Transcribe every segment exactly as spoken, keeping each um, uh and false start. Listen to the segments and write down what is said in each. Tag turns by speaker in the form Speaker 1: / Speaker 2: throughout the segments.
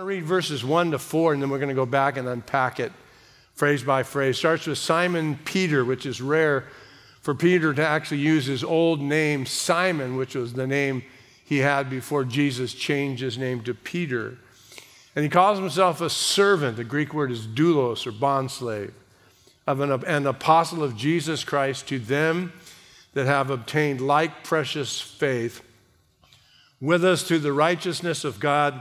Speaker 1: to read verses one to four, and then we're going to go back and unpack it phrase by phrase. Starts with Simon Peter, which is rare for Peter to actually use his old name, Simon, which was the name he had before Jesus changed his name to Peter. And he calls himself a servant. The Greek word is doulos, or bondslave, of an, an apostle of Jesus Christ to them that have obtained like precious faith with us through the righteousness of God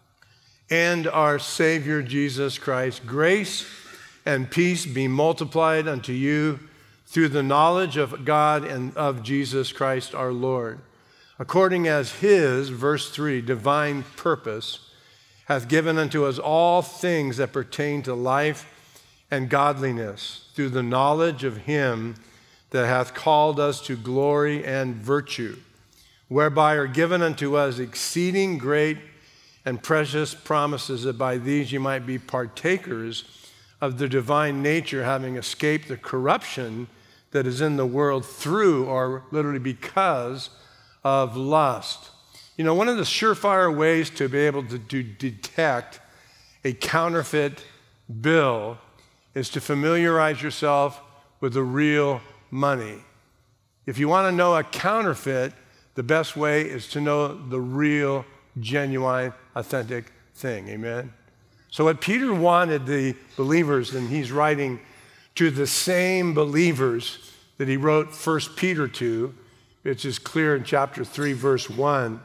Speaker 1: and our Savior Jesus Christ. Grace and peace be multiplied unto you through the knowledge of God and of Jesus Christ our Lord, according as his, verse three, divine purpose hath given unto us all things that pertain to life and godliness, through the knowledge of him that hath called us to glory and virtue, whereby are given unto us exceeding great and precious promises, that by these you might be partakers of the divine nature, having escaped the corruption that is in the world through, or literally because, of lust. You know, one of the surefire ways to be able to, to detect a counterfeit bill is to familiarize yourself with the real money. If you want to know a counterfeit, the best way is to know the real, genuine, authentic thing. Amen? So what Peter wanted the believers, and he's writing to the same believers that he wrote First Peter to, which is clear in chapter three, verse one.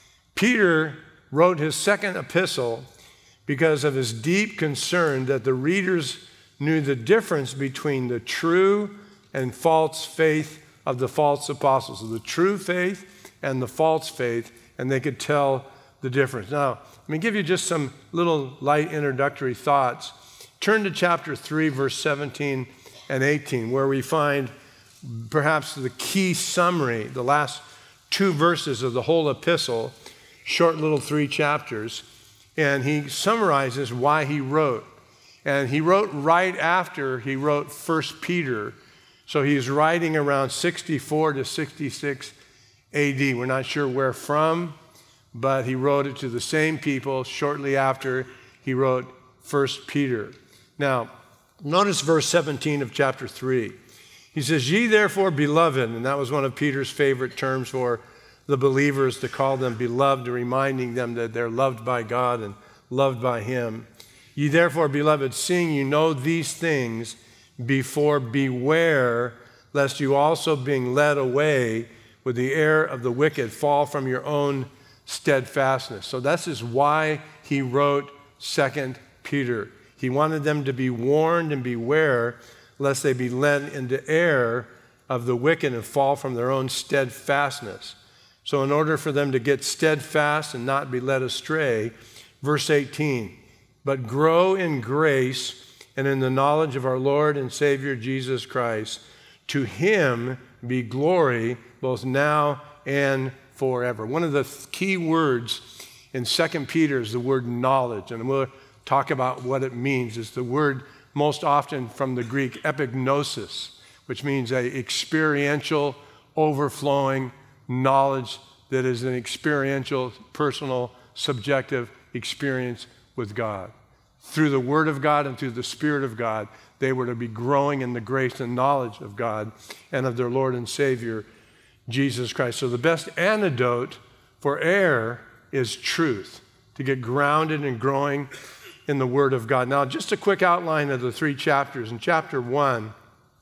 Speaker 1: Peter wrote his second epistle because of his deep concern that the readers knew the difference between the true and false faith of the false apostles, so the true faith and the false faith, and they could tell the difference. Now, let me give you just some little light introductory thoughts. Turn to chapter three, verse seventeen and eighteen, where we find perhaps the key summary, the last two verses of the whole epistle, short little three chapters, and he summarizes why he wrote. And he wrote right after he wrote First Peter, so he's writing around sixty-four to sixty-six A D. We're not sure where from, but he wrote it to the same people shortly after he wrote First Peter. Now, notice verse seventeen of chapter three. He says, "Ye therefore, beloved," and that was one of Peter's favorite terms for the believers, to call them beloved, reminding them that they're loved by God and loved by him. "Ye therefore, beloved, seeing you know these things before, beware lest you also, being led away with the error of the wicked, fall from your own steadfastness." So this is why he wrote Second Peter. He wanted them to be warned and beware lest they be led into error of the wicked and fall from their own steadfastness. So in order for them to get steadfast and not be led astray, verse eighteen, "But grow in grace and in the knowledge of our Lord and Savior Jesus Christ. To him be glory both now and forever." One of the key words in Second Peter is the word knowledge, and we'll talk about what it means. It's the word most often from the Greek epignosis, which means a experiential, overflowing knowledge that is an experiential, personal, subjective experience with God. Through the Word of God and through the Spirit of God, they were to be growing in the grace and knowledge of God and of their Lord and Savior, Jesus Christ. So the best antidote for error is truth, to get grounded and growing in the Word of God. Now, just a quick outline of the three chapters. In chapter one,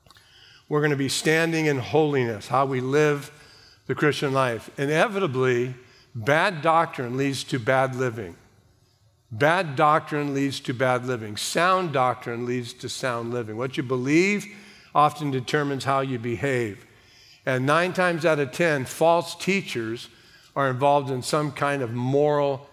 Speaker 1: we're going to be standing in holiness, how we live the Christian life. Inevitably, bad doctrine leads to bad living. Bad doctrine leads to bad living. Sound doctrine leads to sound living. What you believe often determines how you behave. And nine times out of ten, false teachers are involved in some kind of moral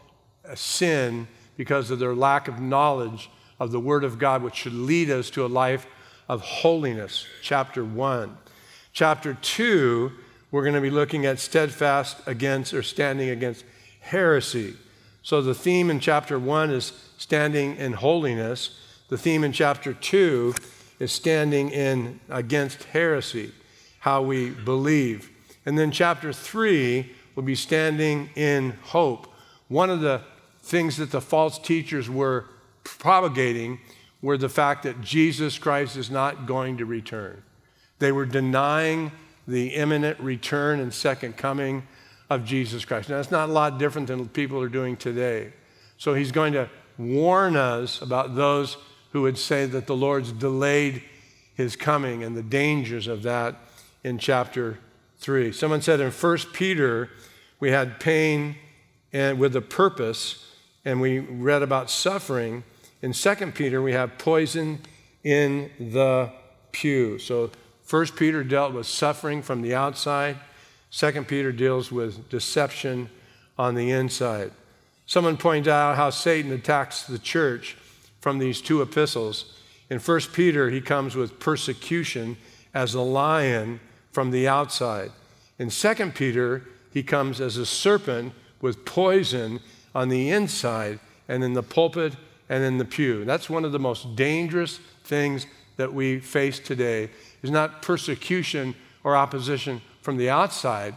Speaker 1: sin because of their lack of knowledge of the Word of God, which should lead us to a life of holiness. Chapter one. Chapter two, we're going to be looking at steadfast against or standing against heresy. So the theme in chapter one is standing in holiness. The theme in chapter two is standing in against heresy, how we believe. And then chapter three will be standing in hope. One of the things that the false teachers were propagating were the fact that Jesus Christ is not going to return. They were denying the imminent return and second coming of Jesus Christ. Now, it's not a lot different than people are doing today. So he's going to warn us about those who would say that the Lord's delayed his coming and the dangers of that in chapter three. Someone said in First Peter, we had pain and with a purpose, and we read about suffering. In Second Peter, we have poison in the pew. So First Peter dealt with suffering from the outside. Second Peter deals with deception on the inside. Someone pointed out how Satan attacks the church from these two epistles. In First Peter, he comes with persecution as a lion from the outside. In Second Peter, he comes as a serpent with poison on the inside and in the pulpit and in the pew. That's one of the most dangerous things that we face today, is not persecution or opposition from the outside,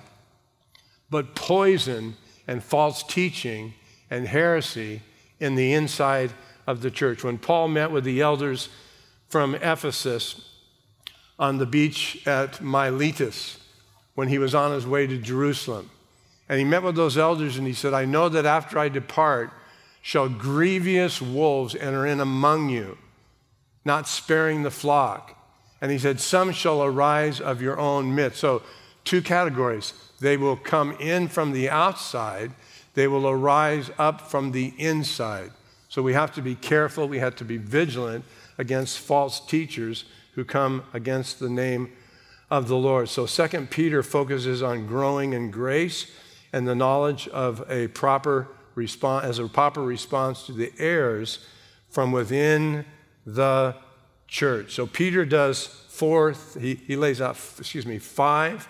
Speaker 1: but poison and false teaching and heresy in the inside of the church. When Paul met with the elders from Ephesus on the beach at Miletus, when he was on his way to Jerusalem, and he met with those elders and he said, I know that after I depart, shall grievous wolves enter in among you, not sparing the flock. And he said, some shall arise of your own midst. So two categories. They will come in from the outside. They will arise up from the inside. So we have to be careful. We have to be vigilant against false teachers who come against the name of the Lord. So Second Peter focuses on growing in grace and the knowledge of a proper response, as a proper response to the errors from within the church. So Peter does four, he, he lays out, excuse me, five,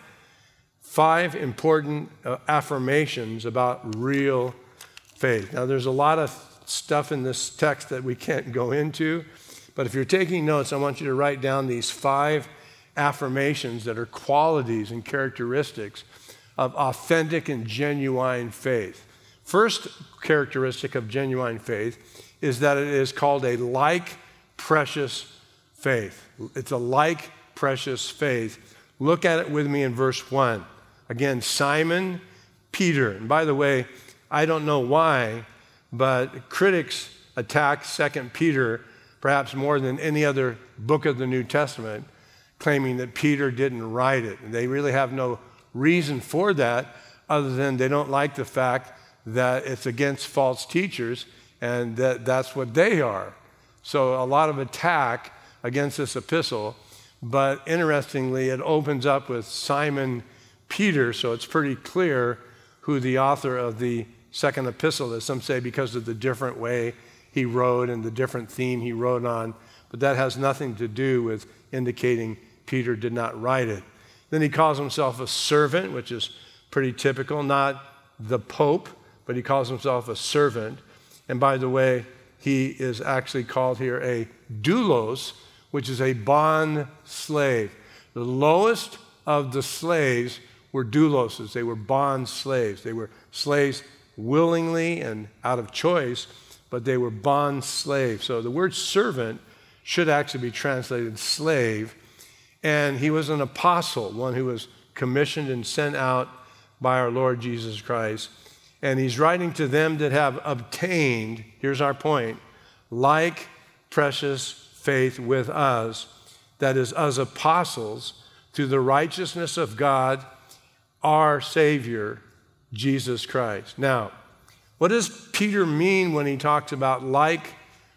Speaker 1: five important uh, affirmations about real faith. Now, there's a lot of stuff in this text that we can't go into, but if you're taking notes, I want you to write down these five affirmations that are qualities and characteristics of authentic and genuine faith. First characteristic of genuine faith is that it is called a like precious faith. It's a like precious faith. Look at it with me in verse one. Again, Simon Peter. And by the way, I don't know why, but critics attack Second Peter perhaps more than any other book of the New Testament, claiming that Peter didn't write it. And they really have no reason for that other than they don't like the fact that it's against false teachers and that that's what they are. So a lot of attack against this epistle, but interestingly, it opens up with Simon Peter, so it's pretty clear who the author of the second epistle is. Some say because of the different way he wrote and the different theme he wrote on, but that has nothing to do with indicating Peter did not write it. Then he calls himself a servant, which is pretty typical, not the Pope, but he calls himself a servant. And by the way, he is actually called here a doulos, which is a bond slave. The lowest of the slaves were douloses. They were bond slaves. They were slaves willingly and out of choice, but they were bond slaves. So the word servant should actually be translated slave. And he was an apostle, one who was commissioned and sent out by our Lord Jesus Christ. And he's writing to them that have obtained, here's our point, like precious faith with us, that is, as apostles, through the righteousness of God, our Savior, Jesus Christ. Now, what does Peter mean when he talks about like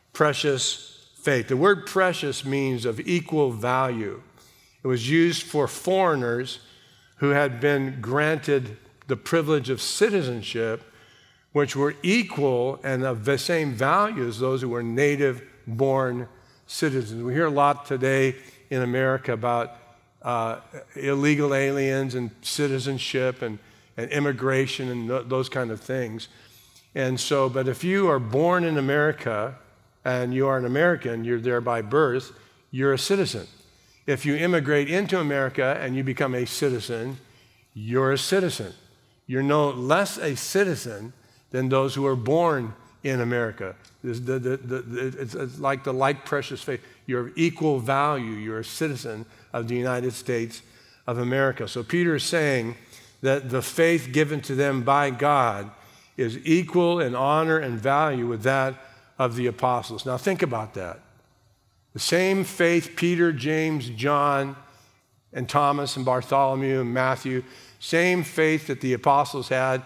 Speaker 1: precious faith? The word precious means of equal value. It was used for foreigners who had been granted the privilege of citizenship, which were equal and of the same value as those who were native-born citizens. We hear a lot today in America about uh, illegal aliens and citizenship and, and immigration and th- those kind of things. And so, but if you are born in America and you are an American, you're there by birth, you're a citizen. If you immigrate into America and you become a citizen, you're a citizen. You're no less a citizen than those who are born in America. This, the, the, the, it's, it's like the like precious faith. You're of equal value. You're a citizen of the United States of America. So Peter is saying that the faith given to them by God is equal in honor and value with that of the apostles. Now think about that. The same faith Peter, James, John, and Thomas, and Bartholomew, and Matthew, same faith that the apostles had.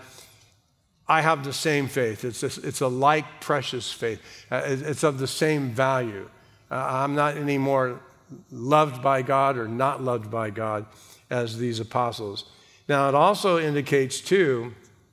Speaker 1: I have the same faith. It's a, it's a like precious faith. Uh, it's of the same value. Uh, I'm not any more loved by God or not loved by God as these apostles. Now, it also indicates, too,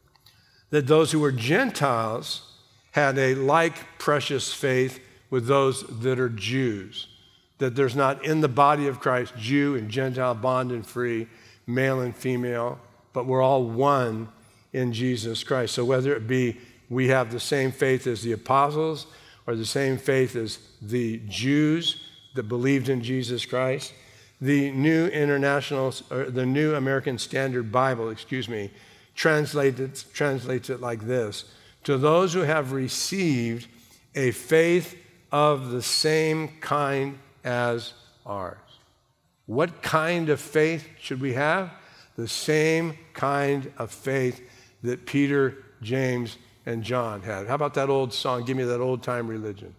Speaker 1: that those who were Gentiles had a like precious faith with those that are Jews, that there's not in the body of Christ Jew and Gentile, bond and free, male and female, but we're all one in Jesus Christ. So whether it be we have the same faith as the apostles or the same faith as the Jews that believed in Jesus Christ, the New International, or the New American Standard Bible, excuse me, translates it, translates it like this: to those who have received a faith of the same kind as ours. What kind of faith should we have? The same kind of faith that Peter, James, and John had. How about that old song, Give Me That Old Time Religion?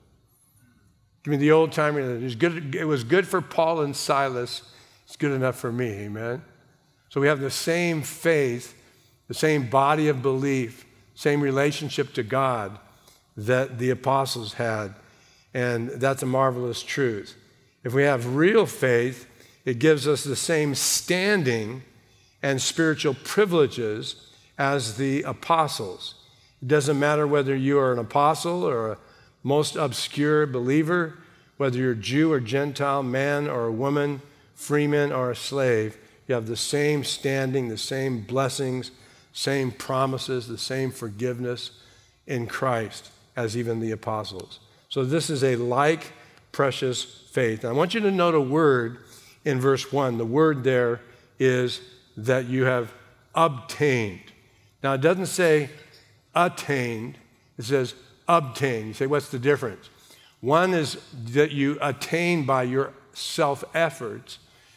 Speaker 1: Give me the old time religion. It was good, it was good for Paul and Silas. It's good enough for me, amen? So we have the same faith, the same body of belief, same relationship to God that the apostles had. And that's a marvelous truth. If we have real faith, it gives us the same standing and spiritual privileges as the apostles. It doesn't matter whether you are an apostle or a most obscure believer, whether you're Jew or Gentile, man or a woman, freeman or a slave, you have the same standing, the same blessings, same promises, the same forgiveness in Christ as even the apostles. So this is a like precious faith. I want you to note a word in verse one. The word there is that you have obtained. Now, it doesn't say attained. It says obtained. You say, what's the difference? One is that you attain by your self-efforts.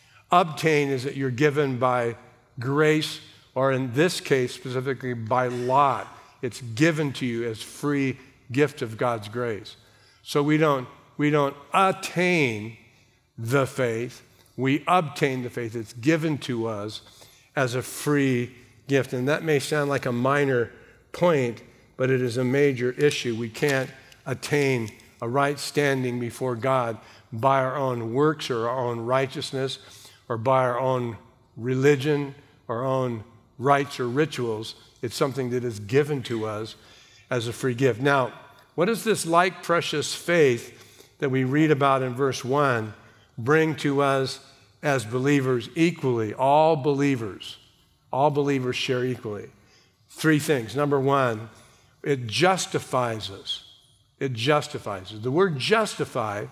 Speaker 1: Obtain is that you're given by grace, or in this case, specifically by lot. It's given to you as free gift of God's grace. So we don't, we don't attain the faith. We obtain the faith. It's given to us as a free gift. And that may sound like a minor point, but it is a major issue. We can't attain a right standing before God by our own works or our own righteousness or by our own religion, our own rites or rituals. It's something that is given to us as a free gift. Now, what does this like precious faith that we read about in verse one bring to us as believers equally? All believers, all believers share equally. Three things. Number one, it justifies us. It justifies us. The word justify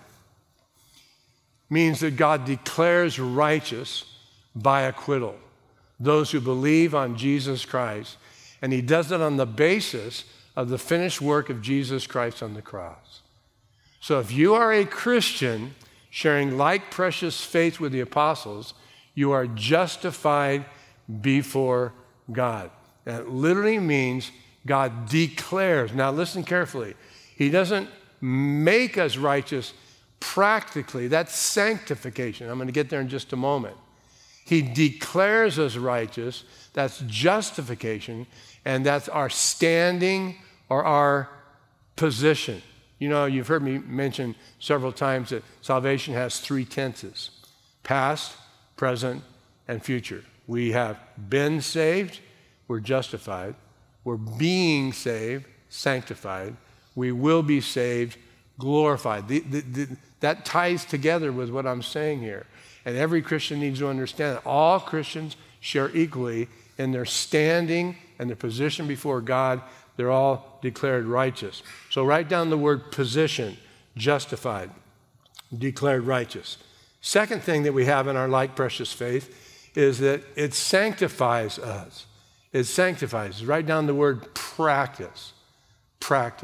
Speaker 1: means that God declares righteous by acquittal those who believe on Jesus Christ, and he does it on the basis of the finished work of Jesus Christ on the cross. So if you are a Christian sharing like precious faith with the apostles, you are justified before God. That literally means God declares. Now listen carefully. He doesn't make us righteous practically. That's sanctification. I'm going to get there in just a moment. He declares us righteous. That's justification. And that's our standing or our position. You know, you've heard me mention several times that salvation has three tenses: past, present, and future. We have been saved, we're justified. We're being saved, sanctified. We will be saved, glorified. The, the, the, that ties together with what I'm saying here. And every Christian needs to understand that all Christians share equally in their standing and their position before God. They're all declared righteous. So write down the word position: justified, declared righteous. Second thing that we have in our like precious faith is that it sanctifies us. It sanctifies. Write down the word practice. Practice.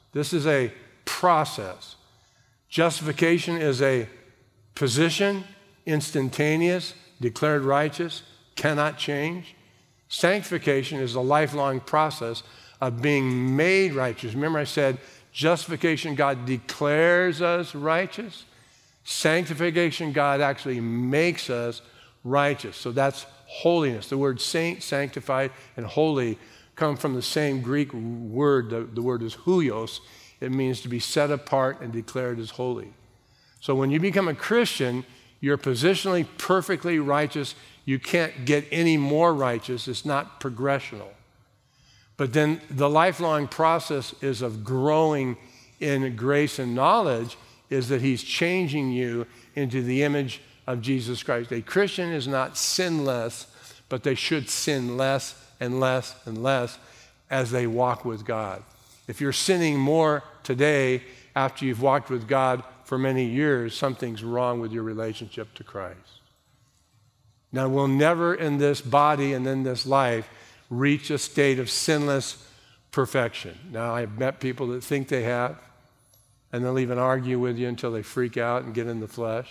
Speaker 1: This is a process. Justification is a position, instantaneous, declared righteous, cannot change. Sanctification is a lifelong process of being made righteous. Remember I said justification, God declares us righteous. Sanctification, God actually makes us righteous. So that's holiness. The word saint, sanctified, and holy come from the same Greek word. The, the word is huios. It means to be set apart and declared as holy. So when you become a Christian, you're positionally perfectly righteous. You can't get any more righteous. It's not progressional. But then the lifelong process is of growing in grace and knowledge, is that he's changing you into the image of Jesus Christ. A Christian is not sinless, but they should sin less and less and less as they walk with God. If you're sinning more today after you've walked with God for many years, something's wrong with your relationship to Christ. Now, we'll never in this body and in this life reach a state of sinless perfection. Now, I've met people that think they have, and they'll even argue with you until they freak out and get in the flesh.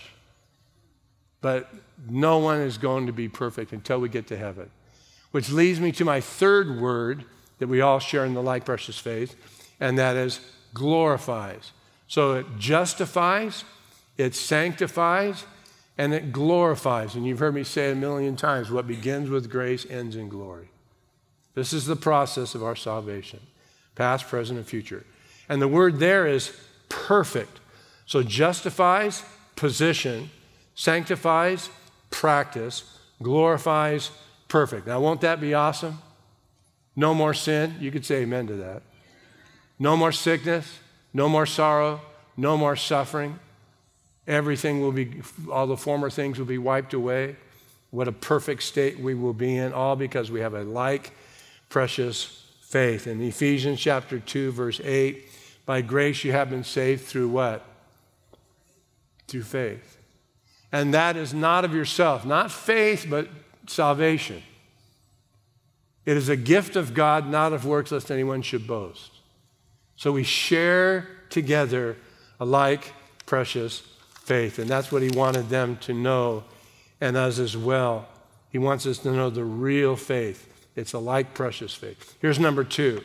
Speaker 1: But no one is going to be perfect until we get to heaven. Which leads me to my third word that we all share in the like precious faith, and that is glorifies. So it justifies, it sanctifies, and it glorifies. And you've heard me say it a million times, what begins with grace ends in glory. This is the process of our salvation, past, present, and future. And the word there is perfect. So justifies, position, sanctifies, practice, glorifies, perfect. Now, won't that be awesome? No more sin. You could say amen to that. No more sickness, no more sorrow, no more suffering. Everything will be, all the former things will be wiped away. What a perfect state we will be in, all because we have a like precious faith. In Ephesians chapter two, verse eight, by grace you have been saved through what? Through faith. And that is not of yourself, not faith, but salvation. It is a gift of God, not of works, lest anyone should boast. So we share together a like precious faith. And that's what he wanted them to know, and us as well. He wants us to know the real faith. It's a like precious faith. Here's number two.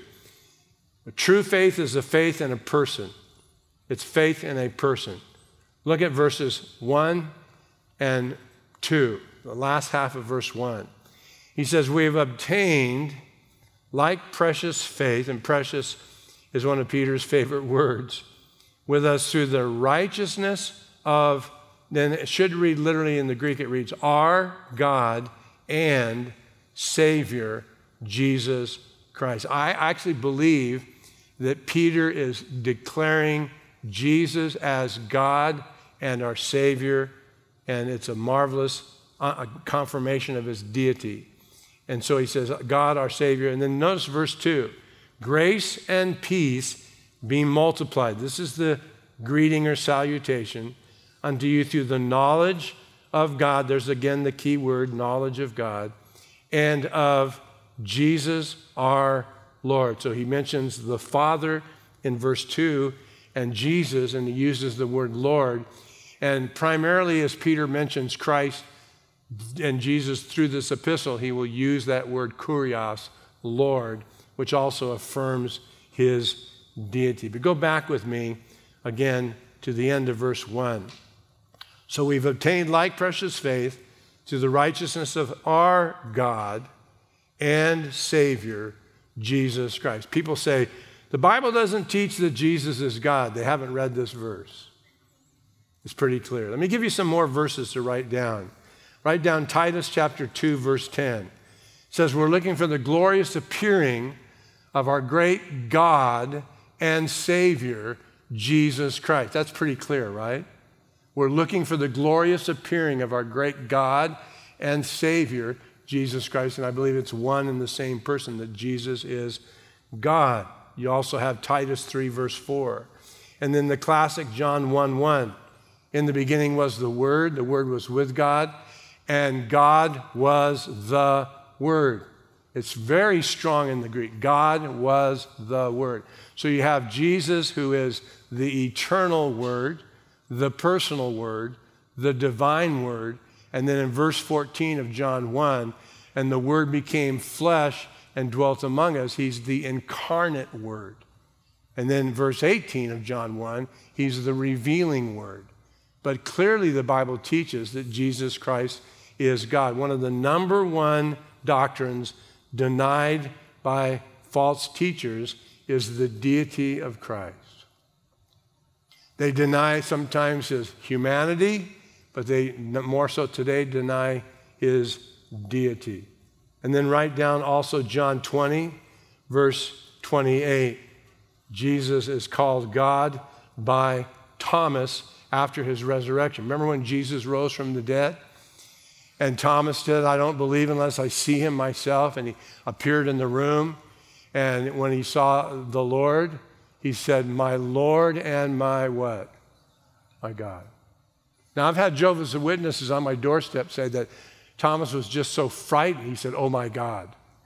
Speaker 1: A true faith is a faith in a person. It's faith in a person. Look at verses one and two, the last half of verse one. He says, we have obtained like precious faith, and precious is one of Peter's favorite words, with us through the righteousness of, then it should read literally in the Greek, it reads, our God and Savior, Jesus Christ. I actually believe that Peter is declaring Jesus as God and our Savior, and it's a marvelous uh, confirmation of his deity. And so he says, God, our Savior. And then notice verse two, grace and peace be multiplied. This is the greeting or salutation unto you through the knowledge of God. There's again the key word, knowledge of God, and of Jesus our Lord. So he mentions the Father in verse two and Jesus, and he uses the word Lord. And primarily as Peter mentions Christ and Jesus through this epistle, he will use that word kurios, Lord, which also affirms his deity. But go back with me again to the end of verse one. So we've obtained like precious faith through the righteousness of our God and Savior, Jesus Christ. People say, the Bible doesn't teach that Jesus is God. They haven't read this verse. It's pretty clear. Let me give you some more verses to write down. Write down Titus chapter two, verse ten. It says, we're looking for the glorious appearing of our great God and Savior, Jesus Christ. That's pretty clear, right? We're looking for the glorious appearing of our great God and Savior, Jesus Christ. And I believe it's one and the same person, that Jesus is God. You also have Titus three, verse four. And then the classic John one one. In the beginning was the Word. The Word was with God. And God was the Word. It's very strong in the Greek. God was the Word. So you have Jesus, who is the eternal Word, the personal Word, the divine Word. And then in verse fourteen of John one, and the Word became flesh and dwelt among us. He's the incarnate Word. And then verse eighteen of John one, he's the revealing Word. But clearly the Bible teaches that Jesus Christ is God. One of the number one doctrines denied by false teachers is the deity of Christ. They deny sometimes his humanity, but they more so today deny his deity. And then write down also John twenty, verse twenty-eight. Jesus is called God by Thomas after his resurrection. Remember when Jesus rose from the dead? And Thomas said, I don't believe unless I see him myself. And he appeared in the room. And when he saw the Lord, he said, my Lord and my what? My God. Now, I've had Jehovah's Witnesses on my doorstep say that Thomas was just so frightened, he said, oh my God.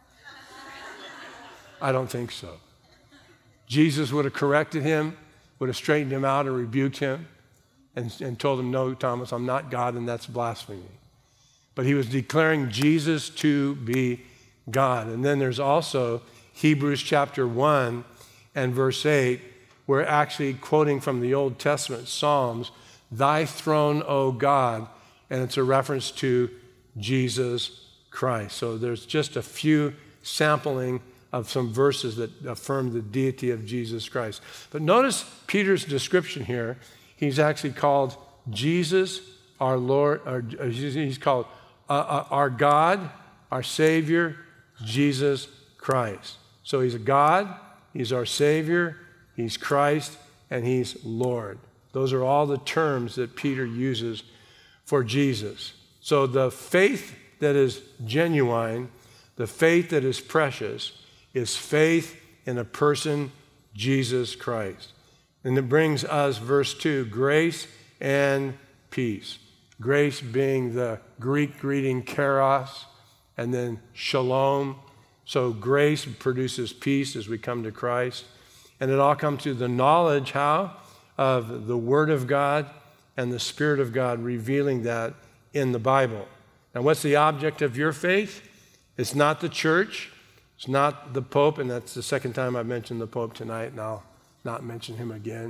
Speaker 1: I don't think so. Jesus would have corrected him, would have straightened him out and rebuked him and, and told him, no, Thomas, I'm not God, and that's blasphemy. But he was declaring Jesus to be God. And then there's also Hebrews chapter one and verse eight, we're actually quoting from the Old Testament Psalms, thy throne, O God, and it's a reference to Jesus Christ. So there's just a few sampling of some verses that affirm the deity of Jesus Christ. But notice Peter's description here. He's actually called Jesus, our Lord, or he's called uh, uh, our God, our Savior, Jesus Christ. So he's a God, he's our Savior, he's Christ, and he's Lord. Those are all the terms that Peter uses for Jesus. So the faith that is genuine, the faith that is precious, is faith in a person, Jesus Christ. And it brings us, verse two, grace and peace. Grace being the Greek greeting charos, and then shalom. So grace produces peace as we come to Christ. And it all comes through the knowledge, how? Of the Word of God and the Spirit of God revealing that in the Bible. Now, what's the object of your faith? It's not the church. It's not the Pope, and that's the second time I've mentioned the Pope tonight, and I'll not mention him again.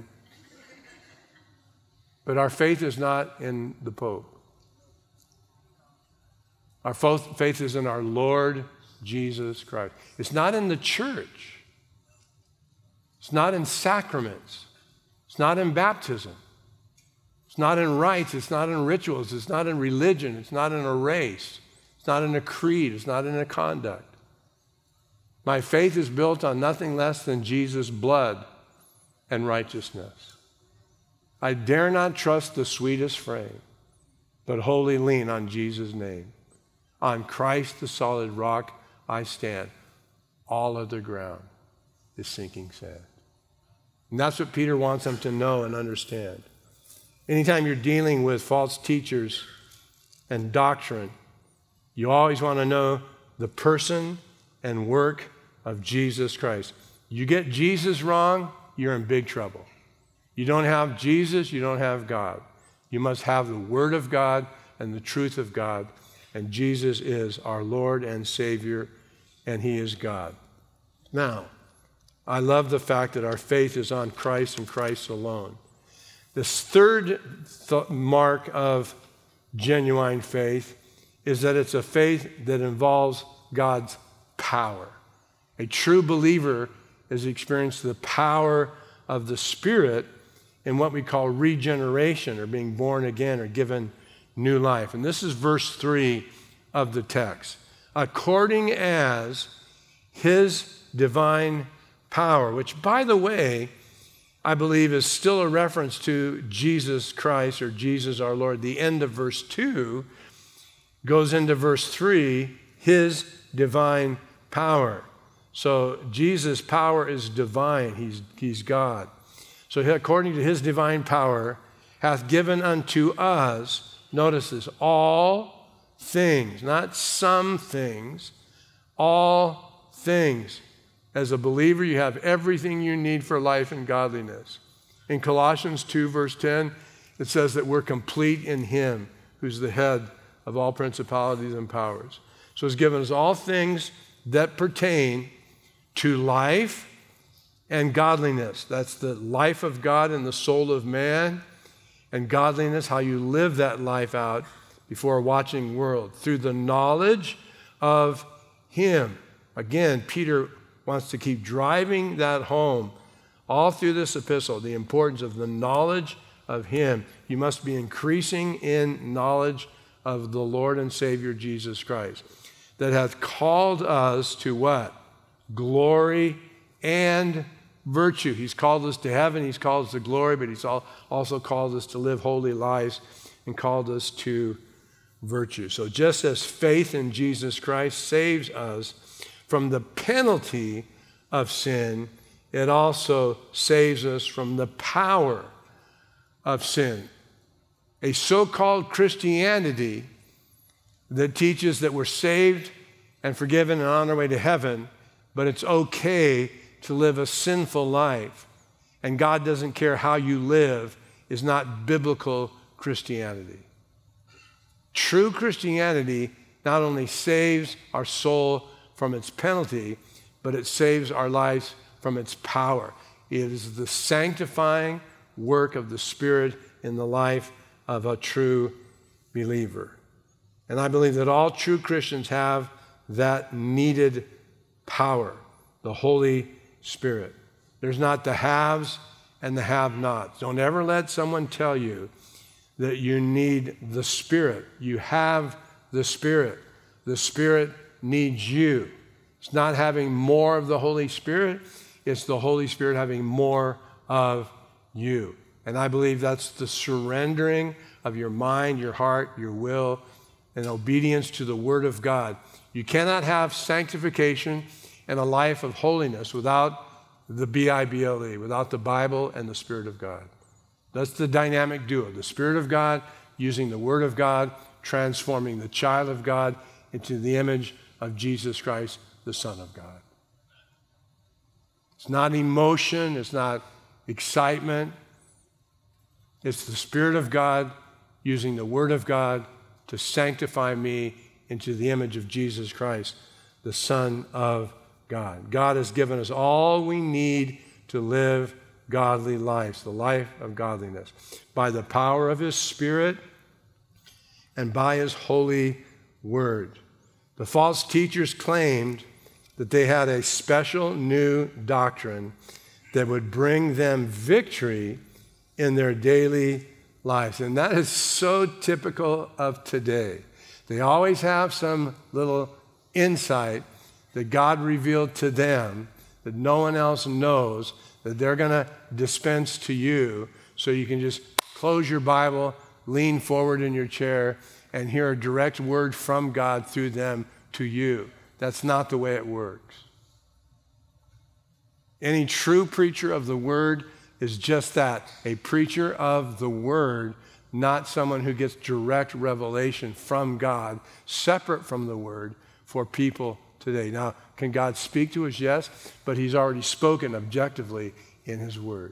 Speaker 1: But our faith is not in the Pope. Our faith is in our Lord Jesus Christ. It's not in the church. It's not in sacraments. It's not in baptism. It's not in rites. It's not in rituals. It's not in religion. It's not in a race. It's not in a creed. It's not in a conduct. My faith is built on nothing less than Jesus' blood and righteousness. I dare not trust the sweetest frame, but wholly lean on Jesus' name. On Christ, the solid rock, I stand. All other ground is sinking sand. And that's what Peter wants them to know and understand. Anytime you're dealing with false teachers and doctrine, you always want to know the person and work of Jesus Christ. You get Jesus wrong, you're in big trouble. You don't have Jesus, you don't have God. You must have the Word of God and the truth of God. And Jesus is our Lord and Savior, and He is God. Now, I love the fact that our faith is on Christ and Christ alone. This third th- mark of genuine faith is that it's a faith that involves God's power. A true believer has experienced the power of the Spirit in what we call regeneration, or being born again, or given new life. And this is verse three of the text. According as His divine power, which, by the way, I believe is still a reference to Jesus Christ, or Jesus our Lord. The end of verse two goes into verse three, His divine power. So Jesus' power is divine. He's, he's God. So according to His divine power, hath given unto us, notice this, all things, not some things, all things. As a believer, you have everything you need for life and godliness. In Colossians two, verse ten, it says that we're complete in him, who's the head of all principalities and powers. So he's given us all things that pertain to life and godliness. That's the life of God in the soul of man, and godliness, how you live that life out before a watching world, through the knowledge of him. Again, Peter wants to keep driving that home all through this epistle, the importance of the knowledge of him. You must be increasing in knowledge of the Lord and Savior Jesus Christ, that hath called us to what? Glory and virtue. He's called us to heaven, he's called us to glory, but he's also called us to live holy lives and called us to virtue. So just as faith in Jesus Christ saves us from the penalty of sin, it also saves us from the power of sin. A so-called Christianity that teaches that we're saved and forgiven and on our way to heaven, but it's okay to live a sinful life, and God doesn't care how you live, is not biblical Christianity. True Christianity not only saves our soul from its penalty, but it saves our lives from its power. It is the sanctifying work of the Spirit in the life of a true believer. And I believe that all true Christians have that needed power, the Holy Spirit. There's not the haves and the have-nots. Don't ever let someone tell you that you need the Spirit. You have the Spirit. The Spirit needs you. It's not having more of the Holy Spirit. It's the Holy Spirit having more of you. And I believe that's the surrendering of your mind, your heart, your will, and obedience to the Word of God. You cannot have sanctification and a life of holiness without the B I B L E, without the Bible and the Spirit of God. That's the dynamic duo. The Spirit of God using the Word of God, transforming the child of God into the image of Jesus Christ, the Son of God. It's not emotion. It's not excitement. It's the Spirit of God using the Word of God to sanctify me into the image of Jesus Christ, the Son of God. God has given us all we need to live godly lives, the life of godliness, by the power of his Spirit and by his holy word. The false teachers claimed that they had a special new doctrine that would bring them victory in their daily lives. And that is so typical of today. They always have some little insight that God revealed to them that no one else knows, that they're going to dispense to you, so you can just close your Bible, lean forward in your chair, and hear a direct word from God through them to you. That's not the way it works. Any true preacher of the Word is just that, a preacher of the Word, not someone who gets direct revelation from God, separate from the Word, for people today. Now, can God speak to us? Yes, but he's already spoken objectively in his Word.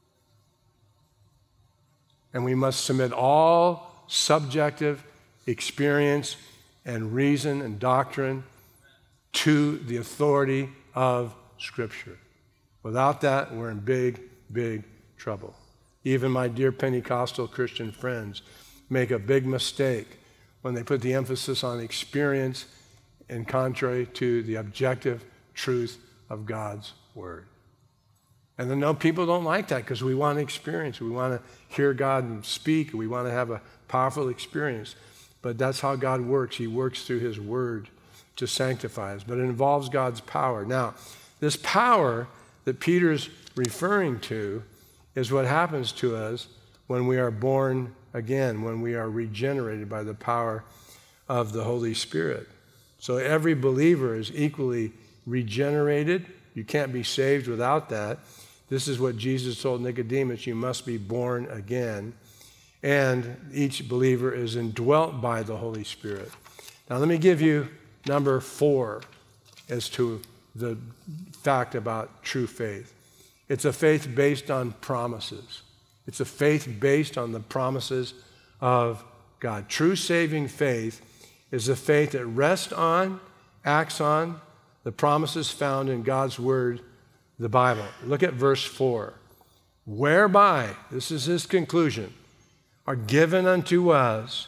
Speaker 1: And we must submit all subjective experience and reason and doctrine to the authority of Scripture. Without that, we're in big, big trouble. Even my dear Pentecostal Christian friends make a big mistake when they put the emphasis on experience and contrary to the objective truth of God's Word. And then no, people don't like that because we want experience. We want to hear God speak. We want to have a powerful experience. But that's how God works. He works through his Word to sanctify us. But it involves God's power. Now, this power that Peter's referring to is what happens to us when we are born again, when we are regenerated by the power of the Holy Spirit. So every believer is equally regenerated. You can't be saved without that. This is what Jesus told Nicodemus, you must be born again. And each believer is indwelt by the Holy Spirit. Now let me give you number four. as to the fact about true faith. It's a faith based on promises. It's a faith based on the promises of God. True saving faith is a faith that rests on, acts on the promises found in God's word, the Bible. Look at verse four. Whereby, this is his conclusion, are given unto us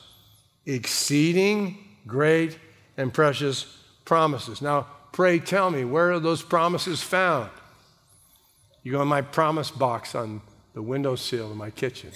Speaker 1: exceeding great and precious promises. Now, pray tell me, where are those promises found? You go in my promise box on the windowsill in my kitchen.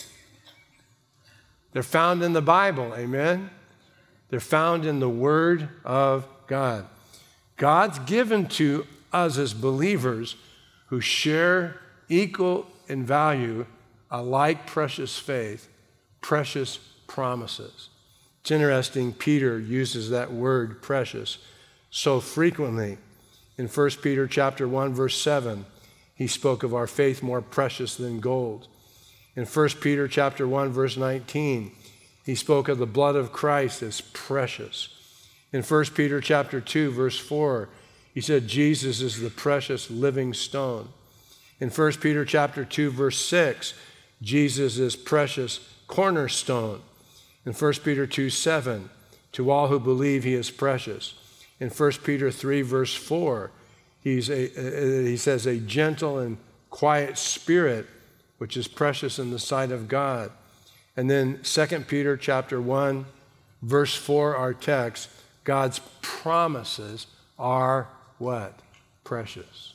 Speaker 1: They're found in the Bible, amen? They're found in the Word of God. God's given to us as believers who share equal in value a like precious faith, precious promises. It's interesting, Peter uses that word precious so frequently. In First Peter chapter one, verse seven, he spoke of our faith more precious than gold. In First Peter chapter one, verse nineteen, he spoke of the blood of Christ as precious. In First Peter chapter two, verse four, he said Jesus is the precious living stone. In First Peter chapter two, verse six, Jesus is precious cornerstone. In First Peter two, seven, to all who believe he is precious. In First Peter three, verse four, he's a, a, he says, a gentle and quiet spirit, which is precious in the sight of God. And then Second Peter chapter one, verse four, our text, God's promises are what? Precious.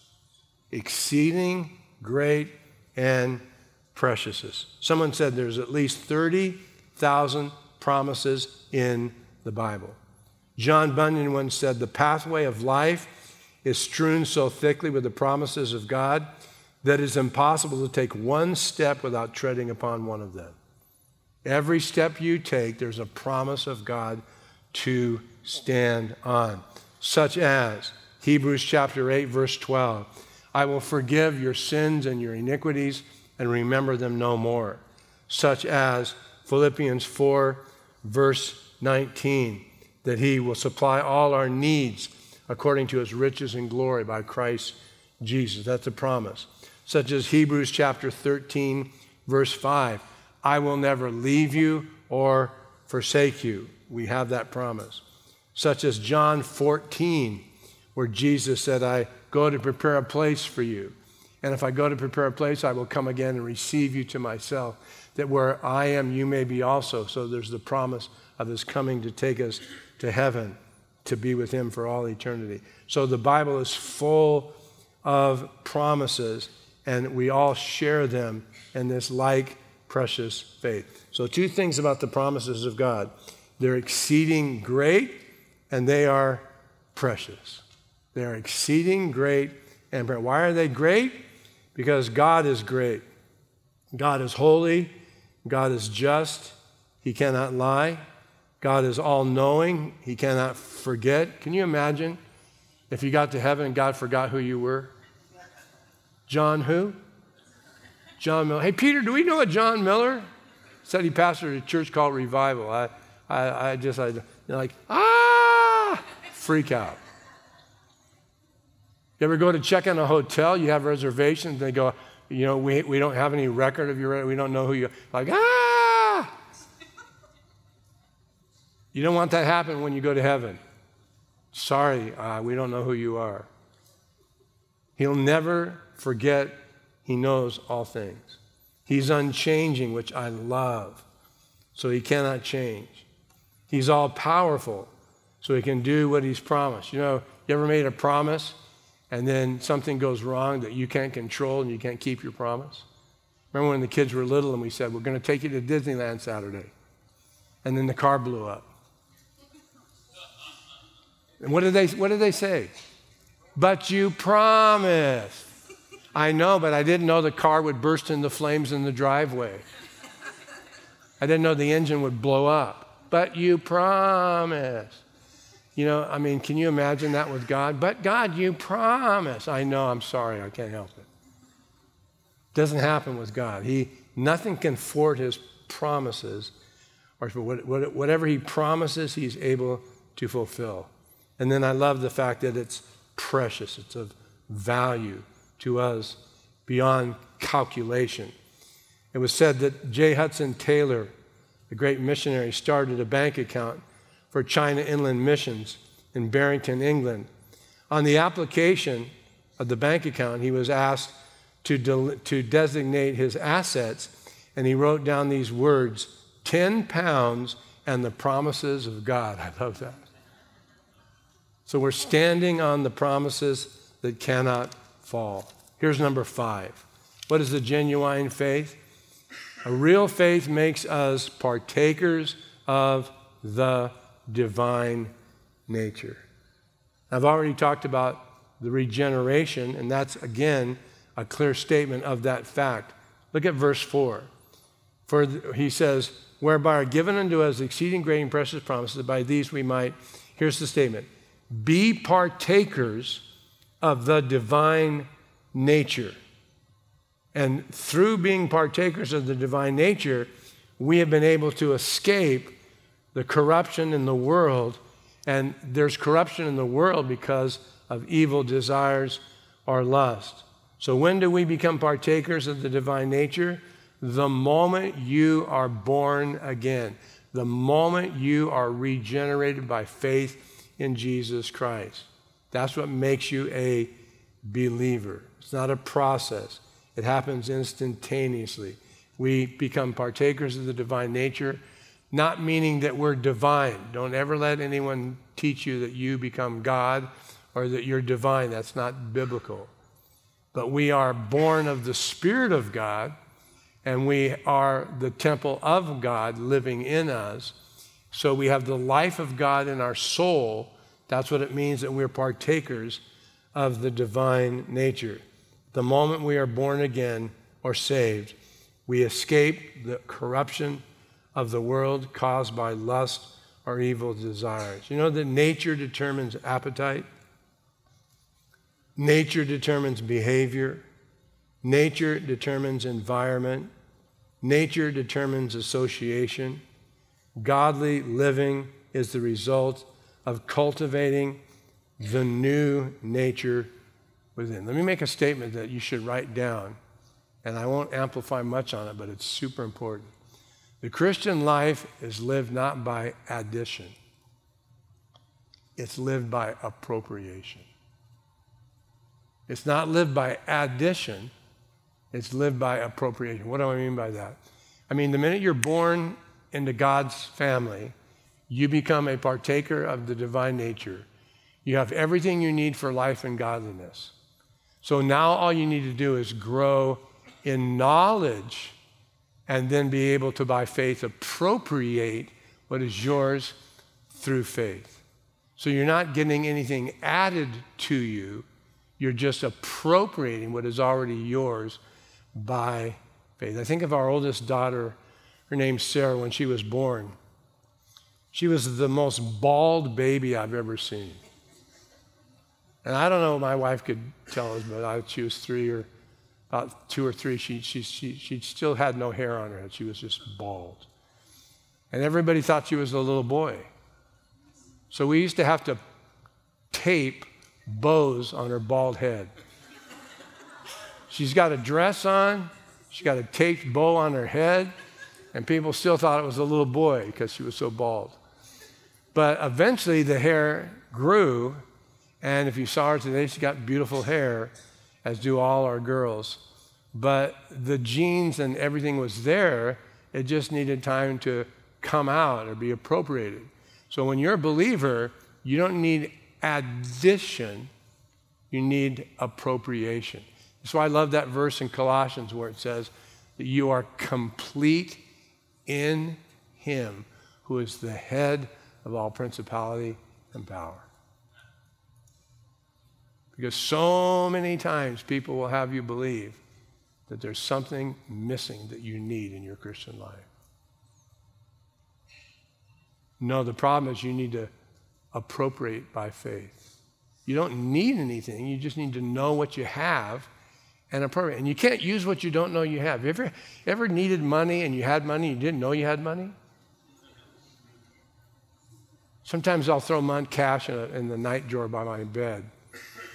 Speaker 1: Exceeding great and precious. Someone said there's at least thirty thousand promises in the Bible. John Bunyan once said, the pathway of life is strewn so thickly with the promises of God that it's impossible to take one step without treading upon one of them. Every step you take, there's a promise of God to stand on, such as Hebrews chapter eight, verse twelve. I will forgive your sins and your iniquities and remember them no more. Such as Philippians four, verse nineteen, that he will supply all our needs according to his riches and glory by Christ Jesus. That's a promise. Such as Hebrews chapter thirteen, verse five, I will never leave you or forsake you. We have that promise. Such as John fourteen, where Jesus said, I go to prepare a place for you. And if I go to prepare a place, I will come again and receive you to myself, that where I am, you may be also. So there's the promise of his coming to take us to heaven, to be with him for all eternity. So the Bible is full of promises, and we all share them in this like precious faith. So two things about the promises of God. They're exceeding great, and they are precious. They're exceeding great and precious. Why are they great? Because God is great. God is holy. God is just. He cannot lie. God is all-knowing. He cannot forget. Can you imagine if you got to heaven and God forgot who you were? John who? John Miller. Hey, Peter, do we know a John Miller? Said he pastored a church called Revival. I, I, I just, I, you're like, ah, freak out. You ever go to check in a hotel, you have reservations, and they go, you know, we, we don't have any record of your, we don't know who you are. Like, ah! You don't want that to happen when you go to heaven. Sorry, uh, we don't know who you are. He'll never forget. He knows all things. He's unchanging, which I love. So he cannot change. He's all powerful, so he can do what he's promised. You know, you ever made a promise and then something goes wrong that you can't control and you can't keep your promise? Remember when the kids were little and we said, we're going to take you to Disneyland Saturday. And then the car blew up. And what did they, what did they say? But you promised. I know, but I didn't know the car would burst into flames in the driveway. I didn't know the engine would blow up. But you promised. You know, I mean, can you imagine that with God? But God, you promised. I know, I'm sorry, I can't help it. Doesn't happen with God. He, nothing can thwart his promises, or whatever he promises, he's able to fulfill. And then I love the fact that it's precious. It's of value to us beyond calculation. It was said that J. Hudson Taylor, the great missionary, started a bank account for China Inland Missions in Barrington, England. On the application of the bank account, he was asked to, de- to designate his assets, and he wrote down these words, ten pounds and the promises of God. I love that. So we're standing on the promises that cannot fall. Here's number five. What is a genuine faith? A real faith makes us partakers of the divine nature. I've already talked about the regeneration, and that's, again, a clear statement of that fact. Look at verse four. For he says, whereby are given unto us exceeding great and precious promises, that by these we might, here's the statement, be partakers of the divine nature. And through being partakers of the divine nature, we have been able to escape the corruption in the world. And there's corruption in the world because of evil desires or lust. So when do we become partakers of the divine nature? The moment you are born again. The moment you are regenerated by faith in Jesus Christ. That's what makes you a believer. It's not a process. It happens instantaneously. We become partakers of the divine nature, not meaning that we're divine. Don't ever let anyone teach you that you become God or that you're divine. That's not biblical. But we are born of the Spirit of God, and we are the temple of God living in us. So we have the life of God in our soul. That's what it means that we're partakers of the divine nature. The moment we are born again or saved, we escape the corruption of the world caused by lust or evil desires. You know that nature determines appetite. Nature determines behavior. Nature determines environment. Nature determines association. Godly living is the result of cultivating the new nature within. Let me make a statement that you should write down, and I won't amplify much on it, but it's super important. The Christian life is lived not by addition. It's lived by appropriation. It's not lived by addition. It's lived by appropriation. What do I mean by that? I mean, the minute you're born into God's family, you become a partaker of the divine nature. You have everything you need for life and godliness. So now all you need to do is grow in knowledge and then be able to, by faith, appropriate what is yours through faith. So you're not getting anything added to you. You're just appropriating what is already yours by faith. I think of our oldest daughter, her name's Sarah, when she was born. She was the most bald baby I've ever seen. And I don't know, my wife could tell us, but I, she was three or about two or three. She, she, she, she still had no hair on her head. She was just bald. And everybody thought she was a little boy. So we used to have to tape bows on her bald head. She's got a dress on. She's got a taped bow on her head. And people still thought it was a little boy because she was so bald. But eventually the hair grew. And if you saw her today, she got beautiful hair, as do all our girls. But the genes and everything was there. It just needed time to come out or be appropriated. So when you're a believer, you don't need addition. You need appropriation. That's why I love that verse in Colossians where it says that you are complete in Him who is the head of all principality and power. Because so many times people will have you believe that there's something missing that you need in your Christian life. No, the problem is you need to appropriate by faith. You don't need anything. You just need to know what you have and appropriate. And you can't use what you don't know you have. You ever, ever needed money and you had money and you didn't know you had money? Sometimes I'll throw money, cash in, a, in the night drawer by my bed.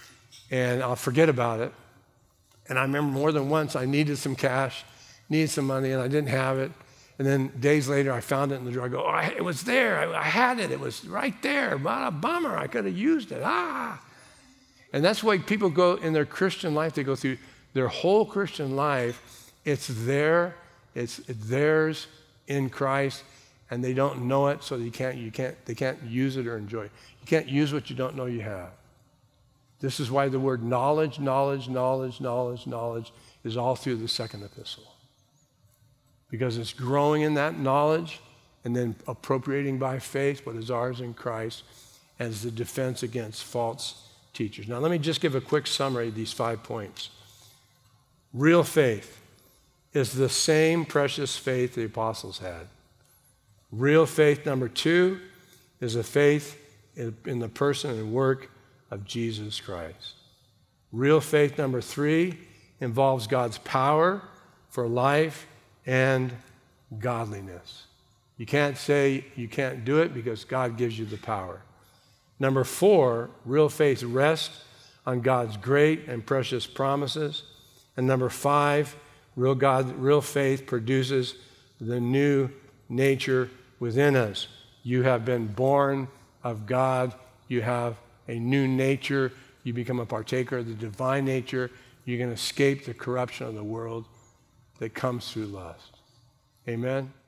Speaker 1: and I'll forget about it. And I remember more than once I needed some cash, needed some money, and I didn't have it. And then days later, I found it in the drawer. I go, oh, I, it was there. I, I had it. It was right there. What a bummer. I could have used it. Ah. And that's why people go in their Christian life, they go through their whole Christian life. It's there. It's, it's theirs in Christ, and they don't know it, so you can't, you can't, they can't use it or enjoy it. You can't use what you don't know you have. This is why the word knowledge, knowledge, knowledge, knowledge, knowledge is all through the second epistle. Because it's growing in that knowledge and then appropriating by faith what is ours in Christ as the defense against false teachers. Now, let me just give a quick summary of these five points. Real faith is the same precious faith the apostles had. Real faith, number two, is a faith in the person and work of Jesus Christ. Real faith, number three, involves God's power for life and godliness. You can't say you can't do it because God gives you the power. Number four, real faith rests on God's great and precious promises. And number five, real God, real faith produces the new nature within us. You have been born of God. You have a new nature. You become a partaker of the divine nature. You can escape the corruption of the world that comes through lust. Amen?